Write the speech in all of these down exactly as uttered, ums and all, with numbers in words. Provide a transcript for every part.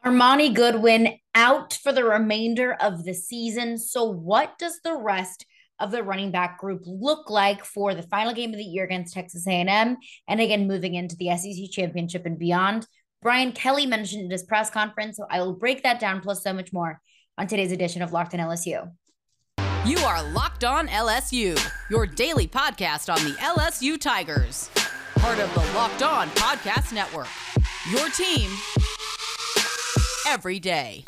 Armani Goodwin out for the remainder of the season. So, what does the rest of the running back group look like for the final game of the year against Texas A and M? And again, moving into the S E C championship and beyond. Brian Kelly mentioned in his press conference, so I will break that down plus so much more on today's edition of Locked on L S U. You are Locked on L S U, your daily podcast on the L S U Tigers. Part of the Locked On Podcast Network. Your team every day.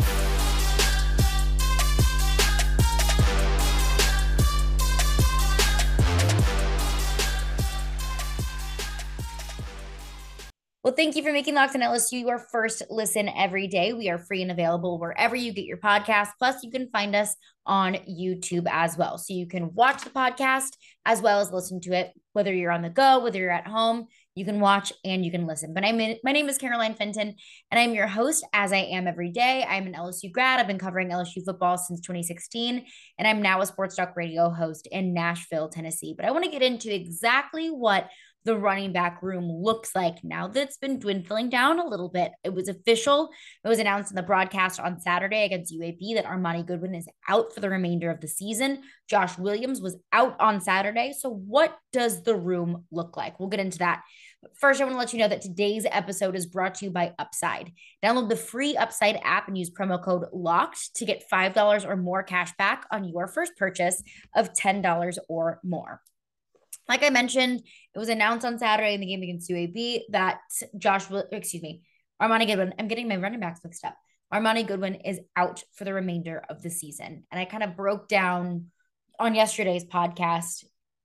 Well, thank you for making Locked on L S U your first listen every day. We are free and available wherever you get your podcast. Plus, you can find us on YouTube as well. So you can watch the podcast as well as listen to it, whether you're on the go, whether you're at home, you can watch and you can listen. But I'm in, my name is Caroline Fenton, and I'm your host as I am every day. I'm an L S U grad. I've been covering L S U football since twenty sixteen, and I'm now a Sports Talk Radio host in Nashville, Tennessee. But I want to get into exactly what the running back room looks like now that it's been dwindling down a little bit. It was official. It was announced in the broadcast on Saturday against U A B that Armani Goodwin is out for the remainder of the season. Josh Williams was out on Saturday. So what does the room look like? We'll get into that. But first, I want to let you know that today's episode is brought to you by Upside. Download the free Upside app and use promo code LOCKED to get five dollars or more cash back on your first purchase of ten dollars or more. Like I mentioned, it was announced on Saturday in the game against U A B that Josh, excuse me, Armani Goodwin, I'm getting my running backs mixed up. Armani Goodwin is out for the remainder of the season. And I kind of broke down on yesterday's podcast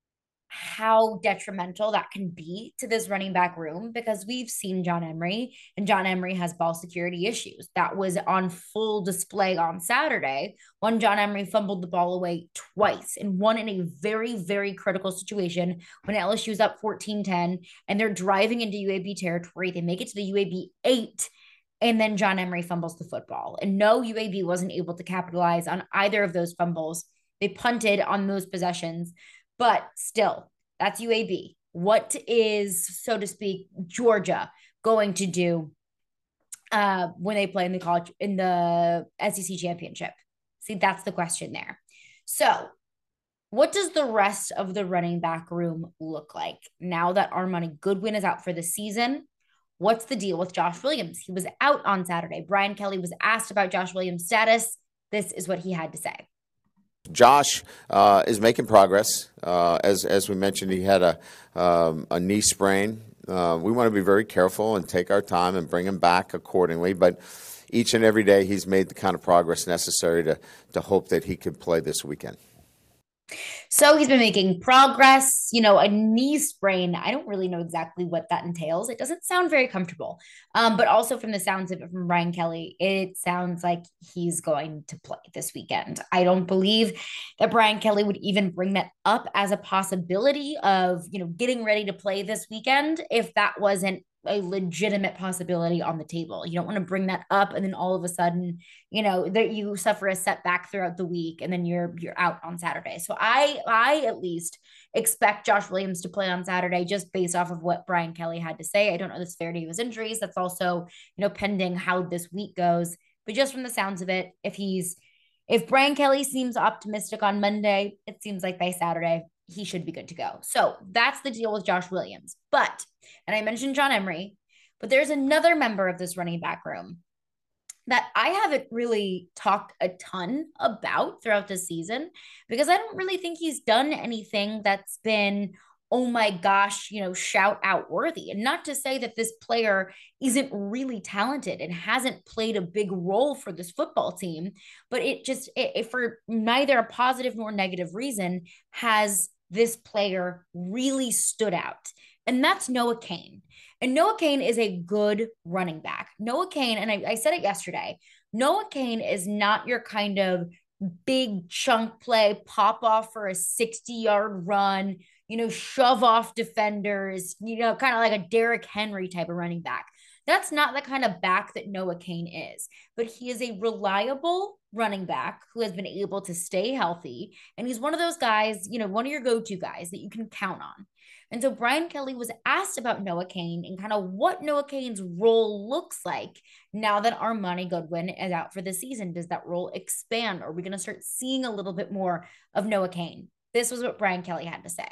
how detrimental that can be to this running back room, because we've seen John Emery, and John Emery has ball security issues. That was on full display on Saturday when John Emery fumbled the ball away twice, and one in a very, very critical situation when L S U's up fourteen ten and they're driving into U A B territory. They make it to the U A B eight, and then John Emery fumbles the football. And no, U A B wasn't able to capitalize on either of those fumbles. They punted on those possessions. But still, that's U A B. What is, so to speak, Georgia going to do uh, when they play in the college in the S E C championship? See, that's the question there. So, what does the rest of the running back room look like now that Armani Goodwin is out for the season? What's the deal with Josh Williams? He was out on Saturday. Brian Kelly was asked about Josh Williams' status. This is what he had to say. Josh uh, is making progress. Uh, as as we mentioned, he had a um, a knee sprain. Uh, we want to be very careful and take our time and bring him back accordingly. But each and every day, he's made the kind of progress necessary to to hope that he could play this weekend. So he's been making progress, you know, a knee sprain. I don't really know exactly what that entails. It doesn't sound very comfortable. Um, but also from the sounds of it from Brian Kelly, it sounds like he's going to play this weekend. I don't believe that Brian Kelly would even bring that up as a possibility of, you know, getting ready to play this weekend if that wasn't a legitimate possibility on the table. You don't want to bring that up and then all of a sudden, you know, that you suffer a setback throughout the week and then you're you're out on Saturday. So I I at least expect Josh Williams to play on Saturday just based off of what Brian Kelly had to say. I don't know the severity of his injuries. That's also, you know, pending how this week goes. But just from the sounds of it, if he's if Brian Kelly seems optimistic on Monday, it seems like by Saturday he should be good to go. So that's the deal with Josh Williams. But, and I mentioned John Emery, but there's another member of this running back room that I haven't really talked a ton about throughout the season because I don't really think he's done anything that's been, oh my gosh, you know, shout out worthy. And not to say that this player isn't really talented and hasn't played a big role for this football team, but it just, it, it for neither a positive nor negative reason has this player really stood out. And that's Noah Cain. And Noah Cain is a good running back. Noah Cain, and I, I said it yesterday, Noah Cain is not your kind of big chunk play, pop off for a sixty yard run, you know, shove off defenders, you know, kind of like a Derrick Henry type of running back. That's not the kind of back that Noah Cain is, but he is a reliable running back who has been able to stay healthy. And he's one of those guys, you know, one of your go-to guys that you can count on. And so Brian Kelly was asked about Noah Cain and kind of what Noah Cain's role looks like now that Armoni Goodwin is out for the season. Does that role expand? Are we going to start seeing a little bit more of Noah Cain? This was what Brian Kelly had to say.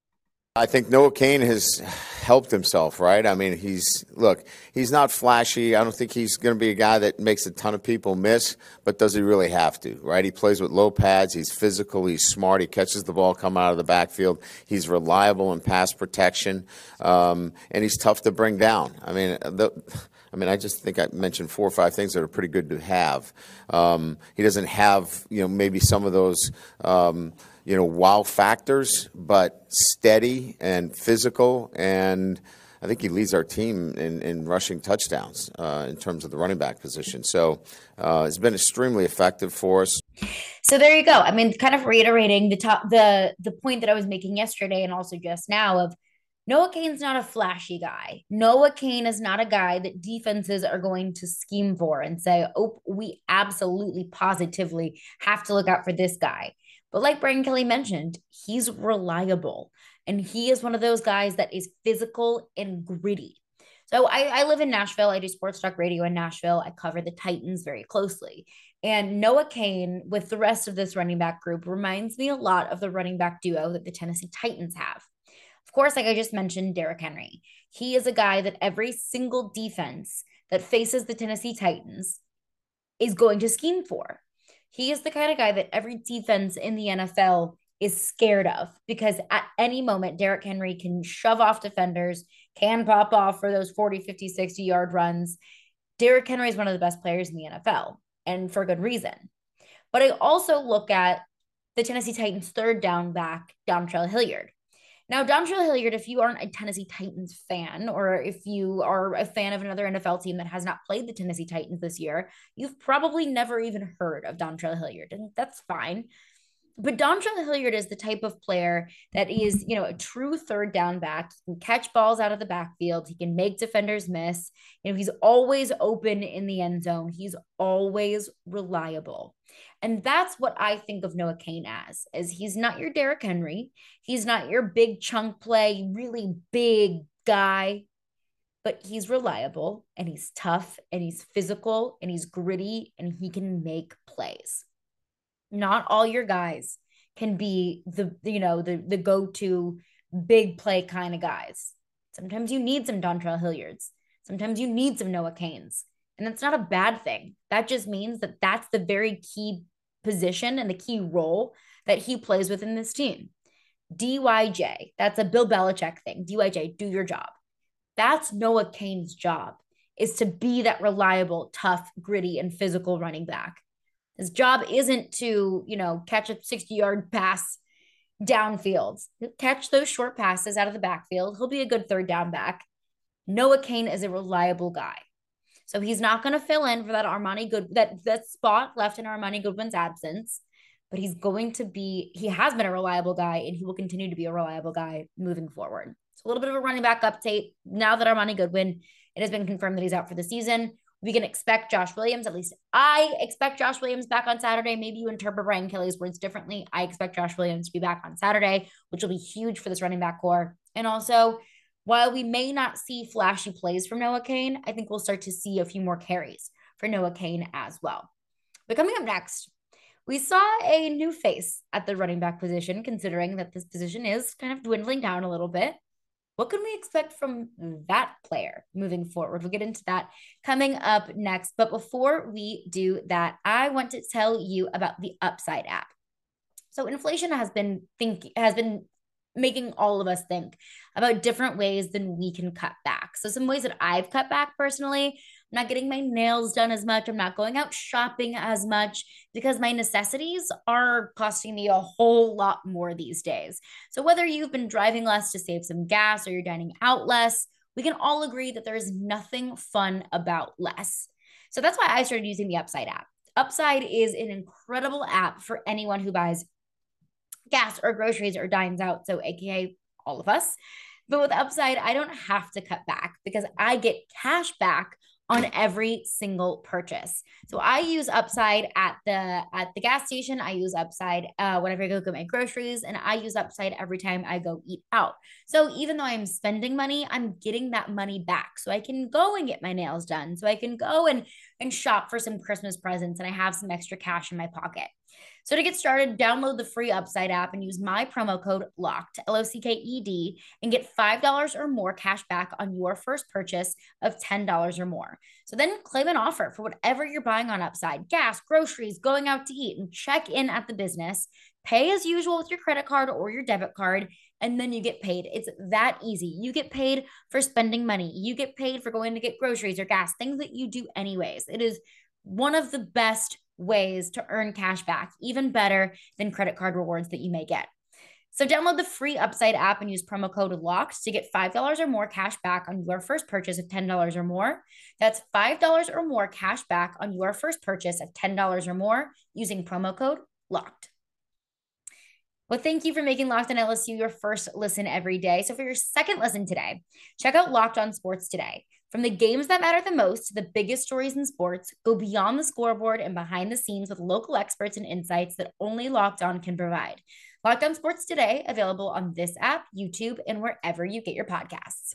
I think Noah Cain has helped himself, right? I mean, he's, look, he's not flashy. I don't think he's going to be a guy that makes a ton of people miss, but does he really have to, right? He plays with low pads. He's physical. He's smart. He catches the ball coming out of the backfield. He's reliable in pass protection, um, and he's tough to bring down. I mean, the, I mean, I just think I mentioned four or five things that are pretty good to have. Um, he doesn't have, you know, maybe some of those um, – you know, wow factors, but steady and physical. And I think he leads our team in, in rushing touchdowns uh, in terms of the running back position. So uh, it's been extremely effective for us. So there you go. I mean, kind of reiterating the top, the, the point that I was making yesterday and also just now of Noah Cain's not a flashy guy. Noah Cain is not a guy that defenses are going to scheme for and say, oh, we absolutely positively have to look out for this guy. But like Brian Kelly mentioned, he's reliable. And he is one of those guys that is physical and gritty. So I, I live in Nashville. I do sports talk radio in Nashville. I cover the Titans very closely. And Noah Cain, with the rest of this running back group, reminds me a lot of the running back duo that the Tennessee Titans have. Of course, like I just mentioned, Derrick Henry. He is a guy that every single defense that faces the Tennessee Titans is going to scheme for. He is the kind of guy that every defense in the N F L is scared of because at any moment, Derrick Henry can shove off defenders, can pop off for those forty, fifty, sixty yard runs. Derrick Henry is one of the best players in the N F L, and for good reason. But I also look at the Tennessee Titans' third down back, Dontrell Hilliard. Now, Dontrell Hilliard, if you aren't a Tennessee Titans fan, or if you are a fan of another N F L team that has not played the Tennessee Titans this year, you've probably never even heard of Dontrell Hilliard, and that's fine. But Dontrell Hilliard is the type of player that is, you know, a true third down back. He can catch balls out of the backfield. He can make defenders miss. You know, he's always open in the end zone. He's always reliable. And that's what I think of Noah Cain as, is he's not your Derrick Henry. He's not your big chunk play, really big guy, but he's reliable and he's tough and he's physical and he's gritty and he can make plays. Not all your guys can be the, you know, the, the go-to big play kind of guys. Sometimes you need some Dontrell Hilliards. Sometimes you need some Noah Cains. And that's not a bad thing. That just means that that's the very key position and the key role that he plays within this team. D Y J, that's a Bill Belichick thing. D Y J, do your job. That's Noah Cain's job, is to be that reliable, tough, gritty, and physical running back. His job isn't to, you know, catch a sixty-yard pass downfield. He'll catch those short passes out of the backfield. He'll be a good third down back. Noah Cain is a reliable guy. So he's not going to fill in for that Armoni Good that that spot left in Armoni Goodwin's absence, but he's going to be, he has been a reliable guy and he will continue to be a reliable guy moving forward. So a little bit of a running back update. Now that Armoni Goodwin, it has been confirmed that he's out for the season. We can expect Josh Williams, at least I expect Josh Williams back on Saturday. Maybe you interpret Brian Kelly's words differently. I expect Josh Williams to be back on Saturday, which will be huge for this running back core. And also, while we may not see flashy plays from Noah Cain, I think we'll start to see a few more carries for Noah Cain as well. But coming up next, we saw a new face at the running back position, considering that this position is kind of dwindling down a little bit. What can we expect from that player moving forward? We'll get into that coming up next. But before we do that, I want to tell you about the Upside app. So inflation has been think has been making all of us think about different ways than we can cut back. So some ways that I've cut back personally, I'm not getting my nails done as much. I'm not going out shopping as much because my necessities are costing me a whole lot more these days. So whether you've been driving less to save some gas or you're dining out less, we can all agree that there is nothing fun about less. So that's why I started using the Upside app. Upside is an incredible app for anyone who buys gas or groceries or dines out, so A K A all of us. But with Upside, I don't have to cut back because I get cash back on every single purchase. So I use Upside at the at the gas station. I use Upside uh, whenever I go get my groceries, and I use Upside every time I go eat out. So even though I'm spending money, I'm getting that money back. So I can go and get my nails done. So I can go and and shop for some Christmas presents, and I have some extra cash in my pocket. So to get started, download the free Upside app and use my promo code LOCKED, L O C K E D, and get five dollars or more cash back on your first purchase of ten dollars or more. So then claim an offer for whatever you're buying on Upside, gas, groceries, going out to eat, and check in at the business. Pay as usual with your credit card or your debit card, and then you get paid. It's that easy. You get paid for spending money. You get paid for going to get groceries or gas, things that you do anyways. It is one of the best ways to earn cash back, even better than credit card rewards that you may get. So download the free Upside app and use promo code LOCKED to get five dollars or more cash back on your first purchase of ten dollars or more. That's five dollars or more cash back on your first purchase of ten dollars or more using promo code LOCKED. Well, thank you for making Locked On L S U your first listen every day. So for your second listen today, check out Locked On Sports Today. From the games that matter the most to the biggest stories in sports, go beyond the scoreboard and behind the scenes with local experts and insights that only Locked On can provide. Locked On Sports Today, available on this app, YouTube, and wherever you get your podcasts.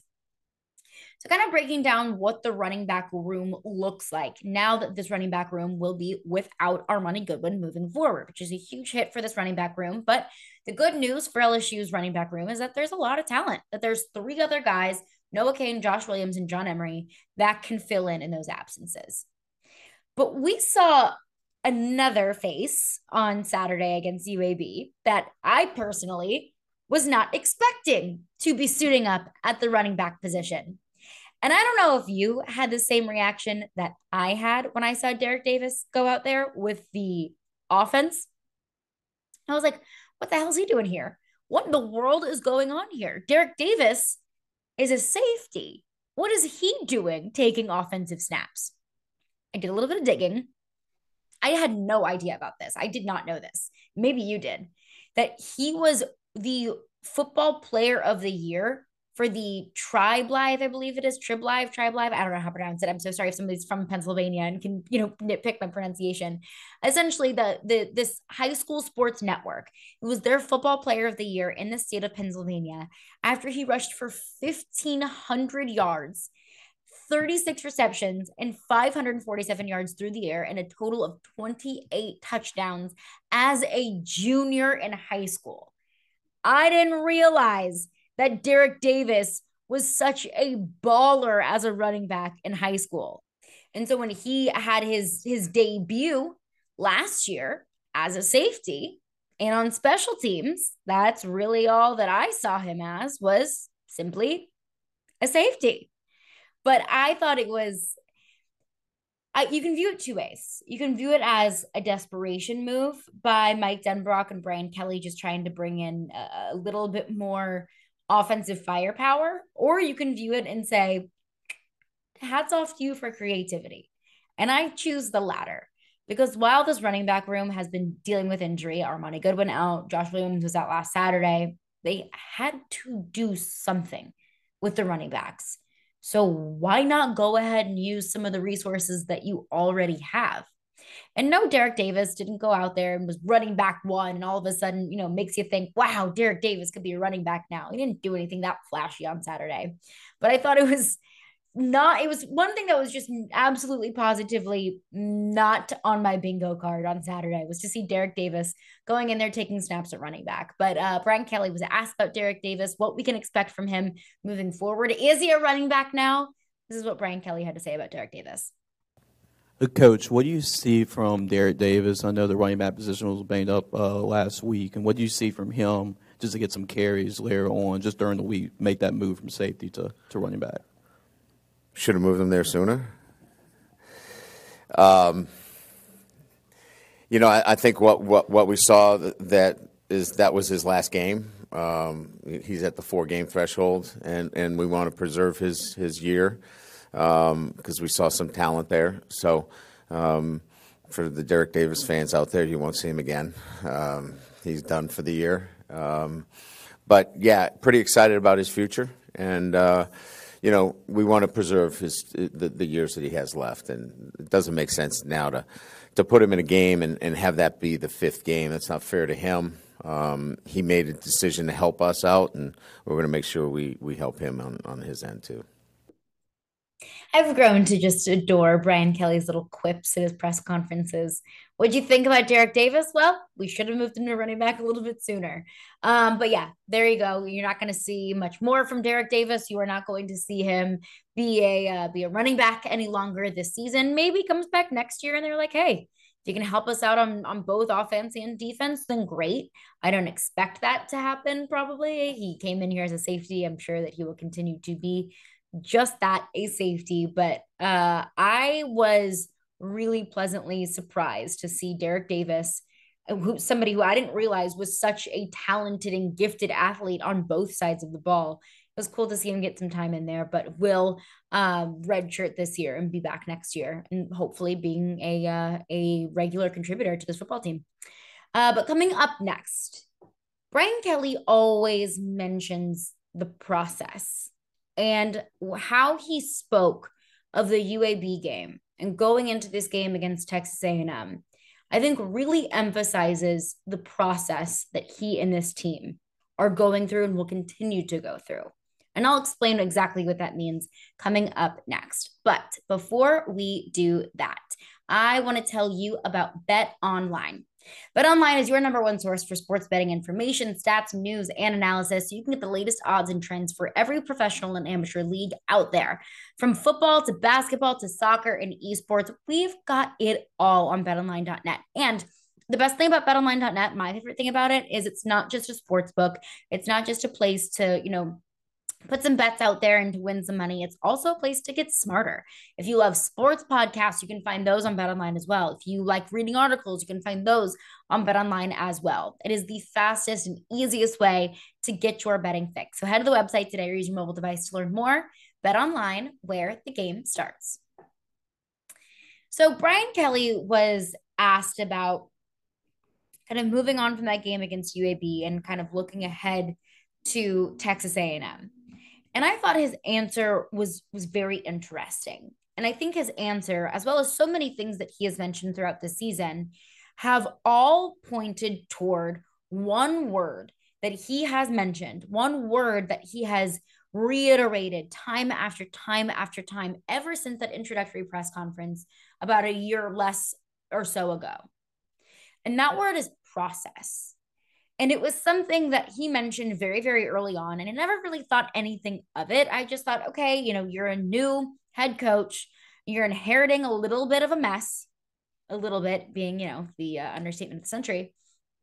So kind of breaking down what the running back room looks like now that this running back room will be without Armoni Goodwin moving forward, which is a huge hit for this running back room. But the good news for L S U's running back room is that there's a lot of talent, that there's three other guys, Noah Cain, Josh Williams, and John Emery, that can fill in in those absences. But we saw another face on Saturday against U A B that I personally was not expecting to be suiting up at the running back position. And I don't know if you had the same reaction that I had when I saw Derek Davis go out there with the offense. I was like, what the hell is he doing here? What in the world is going on here? Derek Davis is a safety. What is he doing taking offensive snaps? I did a little bit of digging. I had no idea about this. I did not know this. Maybe you did. That he was the football player of the year for the Tribe Live, I believe it is. Trib Live, Tribe Live. I don't know how to pronounce it. I'm so sorry if somebody's from Pennsylvania and can, you know, nitpick my pronunciation. Essentially, the the this high school sports network, it was their football player of the year in the state of Pennsylvania after he rushed for fifteen hundred yards, thirty-six receptions, and five hundred forty-seven yards through the air, and a total of twenty-eight touchdowns as a junior in high school. I didn't realize that Derek Davis was such a baller as a running back in high school. And so when he had his, his debut last year as a safety and on special teams, that's really all that I saw him as, was simply a safety. But I thought it was, I, you can view it two ways. You can view it as a desperation move by Mike Denbrock and Brian Kelly, just trying to bring in a, a little bit more offensive firepower, or you can view it and say, hats off to you for creativity. And I choose the latter, because while this running back room has been dealing with injury, Armoni Goodwin out, Josh Williams was out last Saturday, they had to do something with the running backs. So why not go ahead and use some of the resources that you already have? And no, Derek Davis didn't go out there and was running back one and all of a sudden, you know, makes you think, wow, Derek Davis could be a running back now. He didn't do anything that flashy on Saturday. But I thought it was not, it was one thing that was just absolutely positively not on my bingo card on Saturday was to see Derek Davis going in there taking snaps at running back. But uh, Brian Kelly was asked about Derek Davis, what we can expect from him moving forward. Is he a running back now? This is what Brian Kelly had to say about Derek Davis. Coach, what do you see from Derek Davis? I know the running back position was banged up uh, last week. And what do you see from him just to get some carries later on, just during the week, make that move from safety to, to running back? Should have moved him there sooner. Um, you know, I, I think what, what, what we saw that is that was his last game. Um, he's at the four-game threshold, and, and we want to preserve his, his year. Because um, we saw some talent there. So um, for the Derek Davis fans out there, you won't see him again. Um, he's done for the year. Um, but, yeah, pretty excited about his future. And, uh, you know, we want to preserve his the, the years that he has left, and it doesn't make sense now to to put him in a game and, and have that be the fifth game. That's not fair to him. Um, he made a decision to help us out, and we're going to make sure we we help him on, on his end too. I've grown to just adore Brian Kelly's little quips at his press conferences. What'd you think about Derek Davis? Well, we should have moved him to running back a little bit sooner. Um, but yeah, there you go. You're not going to see much more from Derek Davis. You are not going to see him be a uh, be a running back any longer this season. Maybe he comes back next year and they're like, hey, if you can help us out on, on both offense and defense, then great. I don't expect that to happen probably. He came in here as a safety. I'm sure that he will continue to be just that, a safety. But uh, I was really pleasantly surprised to see Derek Davis, who, somebody who I didn't realize was such a talented and gifted athlete on both sides of the ball. It was cool to see him get some time in there, but will um, redshirt this year and be back next year, and hopefully being a uh, a regular contributor to this football team. Uh, but coming up next, Brian Kelly always mentions the process and how he spoke of the U A B game and going into this game against Texas A and M, I think really emphasizes the process that he and this team are going through and will continue to go through. And I'll explain exactly what that means coming up next. But before we do that, I want to tell you about BetOnline. BetOnline is your number one source for sports betting information, stats, news, and analysis, so you can get the latest odds and trends for every professional and amateur league out there. From football to basketball to soccer and esports, we've got it all on bet online dot net. And the best thing about bet online dot net, my favorite thing about it, is it's not just a sports book. It's not just a place to, you know, put some bets out there and to win some money. It's also a place to get smarter. If you love sports podcasts, you can find those on BetOnline as well. If you like reading articles, you can find those on BetOnline as well. It is the fastest and easiest way to get your betting fix. So head to the website today or use your mobile device to learn more. BetOnline, where the game starts. So Brian Kelly was asked about kind of moving on from that game against U A B and kind of looking ahead to Texas A and M. And I thought his answer was, was very interesting. And I think his answer, as well as so many things that he has mentioned throughout the season, have all pointed toward one word that he has mentioned, one word that he has reiterated time after time after time, ever since that introductory press conference about a year less or so ago. And that word is process. And it was something that he mentioned very, very early on. And I never really thought anything of it. I just thought, okay, you know, you're a new head coach. You're inheriting a little bit of a mess, a little bit being, you know, the uh, understatement of the century.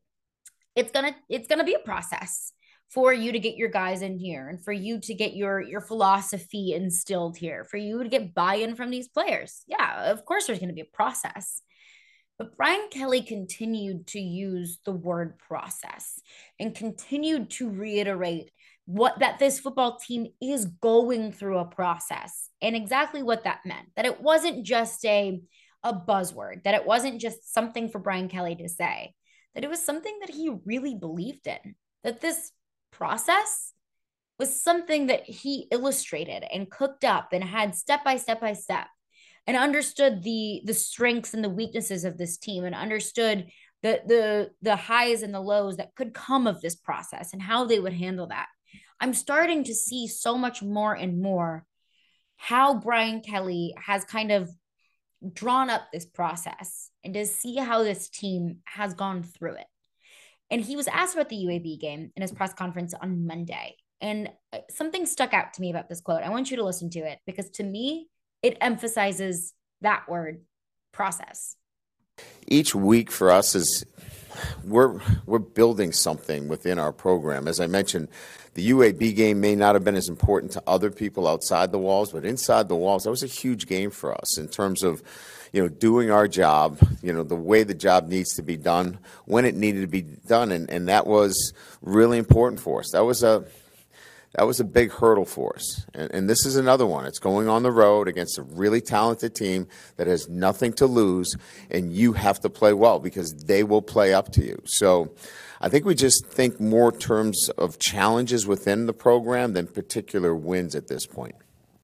It's going to, it's going to be a process for you to get your guys in here and for you to get your, your philosophy instilled here, for you to get buy-in from these players. Yeah, of course there's going to be a process. But Brian Kelly continued to use the word process and continued to reiterate what that this football team is going through a process and exactly what that meant, that it wasn't just a, a buzzword, that it wasn't just something for Brian Kelly to say, that it was something that he really believed in, that this process was something that he illustrated and cooked up and had step by step by step. And understood the the strengths and the weaknesses of this team, and understood the the the highs and the lows that could come of this process and how they would handle that. I'm starting to see so much more and more how Brian Kelly has kind of drawn up this process and to see how this team has gone through it. And he was asked about the U A B game in his press conference on Monday. And something stuck out to me about this quote. I want you to listen to it because to me, it emphasizes that word, process. Each week for us is we're we're building something within our program. As I mentioned, the U A B game may not have been as important to other people outside the walls, but inside the walls, that was a huge game for us in terms of, you know, doing our job, you know, the way the job needs to be done, when it needed to be done, and, and that was really important for us. That was a That was a big hurdle for us. And, and this is another one. It's going on the road against a really talented team that has nothing to lose, and you have to play well because they will play up to you. So I think we just think more terms of challenges within the program than particular wins at this point.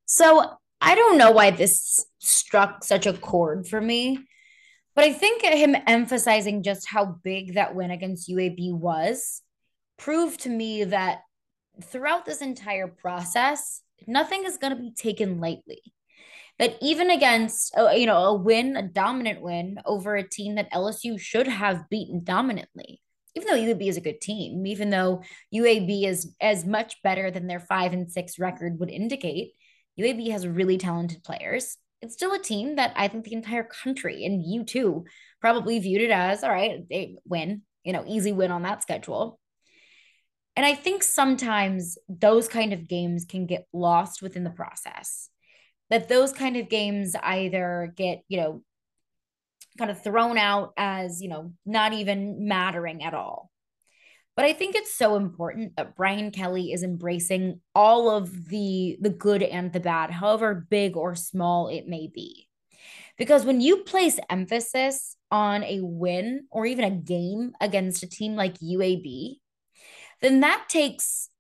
So I don't know why this struck such a chord for me, but I think him emphasizing just how big that win against U A B was proved to me that throughout this entire process, nothing is going to be taken lightly. That even against, uh, you know, a win, a dominant win over a team that L S U should have beaten dominantly, even though U A B is a good team, even though U A B is as much better than their five and six record would indicate, U A B has really talented players. It's still a team that I think the entire country and you too probably viewed it as, all right, they win, you know, easy win on that schedule. And I think sometimes those kind of games can get lost within the process. That those kind of games either get, you know, kind of thrown out as, you know, not even mattering at all. But I think it's so important that Brian Kelly is embracing all of the the good and the bad, however big or small it may be. Because when you place emphasis on a win or even a game against a team like U A B, then that takes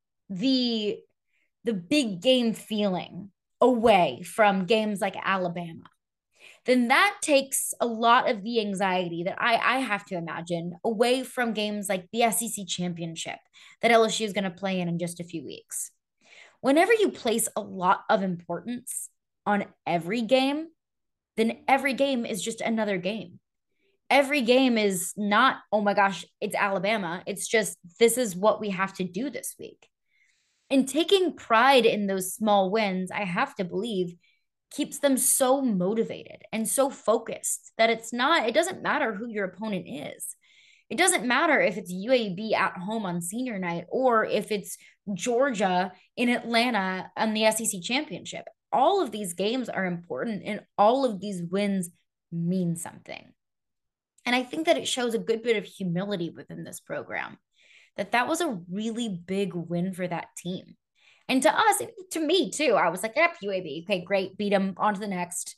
the the big game feeling away from games like Alabama. Then that takes a lot of the anxiety that I, I have to imagine away from games like the S E C championship that L S U is going to play in in just a few weeks. Whenever you place a lot of importance on every game, then every game is just another game. Every game is not, oh my gosh, it's Alabama. It's just, this is what we have to do this week. And taking pride in those small wins, I have to believe, keeps them so motivated and so focused that it's not, it doesn't matter who your opponent is. It doesn't matter if it's U A B at home on senior night or if it's Georgia in Atlanta on the S E C championship. All of these games are important and all of these wins mean something. And I think that it shows a good bit of humility within this program, that that was a really big win for that team. And to us, to me too, I was like, yep, U A B, okay, great, beat them, on to the next.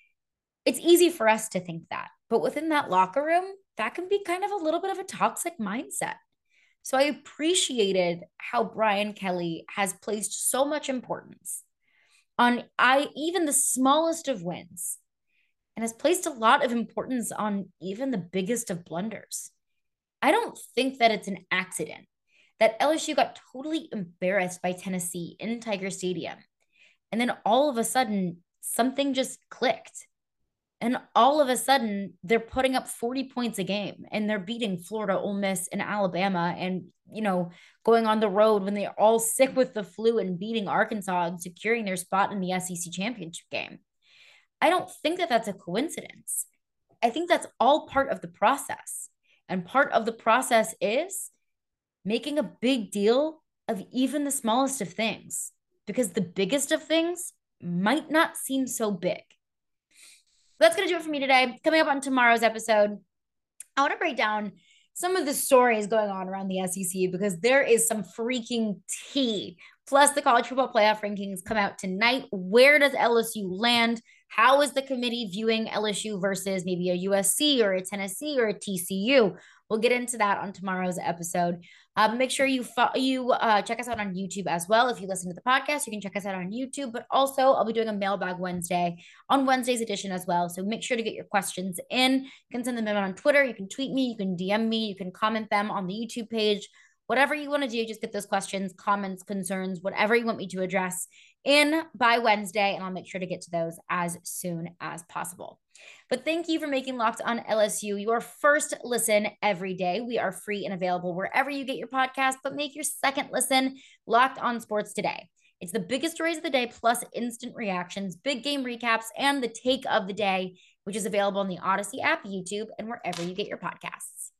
It's easy for us to think that. But within that locker room, that can be kind of a little bit of a toxic mindset. So I appreciated how Brian Kelly has placed so much importance on I even the smallest of wins and has placed a lot of importance on even the biggest of blunders. I don't think that it's an accident that L S U got totally embarrassed by Tennessee in Tiger Stadium. And then all of a sudden, something just clicked. And all of a sudden, they're putting up forty points a game and they're beating Florida, Ole Miss, and Alabama and, you know, going on the road when they're all sick with the flu and beating Arkansas and securing their spot in the S E C championship game. I don't think that that's a coincidence. I think that's all part of the process. And part of the process is making a big deal of even the smallest of things, because the biggest of things might not seem so big. That's going to do it for me today. Coming up on tomorrow's episode, I want to break down some of the stories going on around the S E C because there is some freaking tea. Plus, the college football playoff rankings come out tonight. Where does L S U land? How is the committee viewing L S U versus maybe a U S C or a Tennessee or a T C U? We'll get into that on tomorrow's episode. Um, make sure you fo- you uh, check us out on YouTube as well. If you listen to the podcast, you can check us out on YouTube. But also, I'll be doing a mailbag Wednesday on Wednesday's edition as well. So make sure to get your questions in. You can send them in on Twitter. You can tweet me. You can D M me. You can comment them on the YouTube page. Whatever you want to do, just get those questions, comments, concerns, whatever you want me to address in by Wednesday, and I'll make sure to get to those as soon as possible. But thank you for making Locked On L S U your first listen every day. We are free and available wherever you get your podcast, but make your second listen Locked On Sports Today. It's the biggest stories of the day, plus instant reactions, big game recaps, and the take of the day, which is available on the Odyssey app, YouTube, and wherever you get your podcasts.